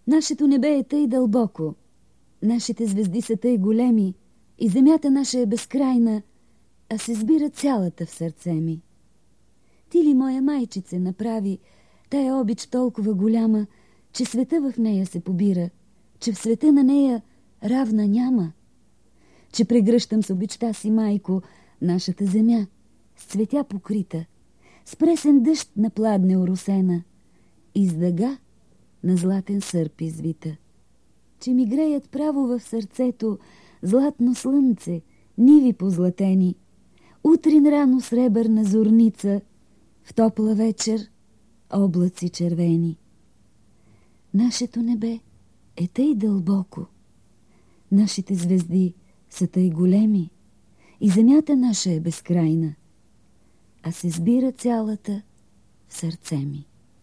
Нашето небе е тъй дълбоко, нашите звезди са тъй големи и земята наша е безкрайна, а се сбира цялата в сърце ми. Ти ли, моя майчице, направи тая обич толкова голяма, че света в нея се побира, че в света на нея равна няма, че прегръщам с обичта си, майко, нашата земя, с цветя покрита, с пресен дъжд на пладне оросена и с дъга на златен сърп извита, че ми греят право в сърцето златно слънце, ниви позлатени, утрин рано сребърна зорница, в топла вечер облаци червени. Нашето небе е тъй дълбоко, нашите звезди са тъй големи и земята наша е безкрайна, а се сбира цялата в сърце ми.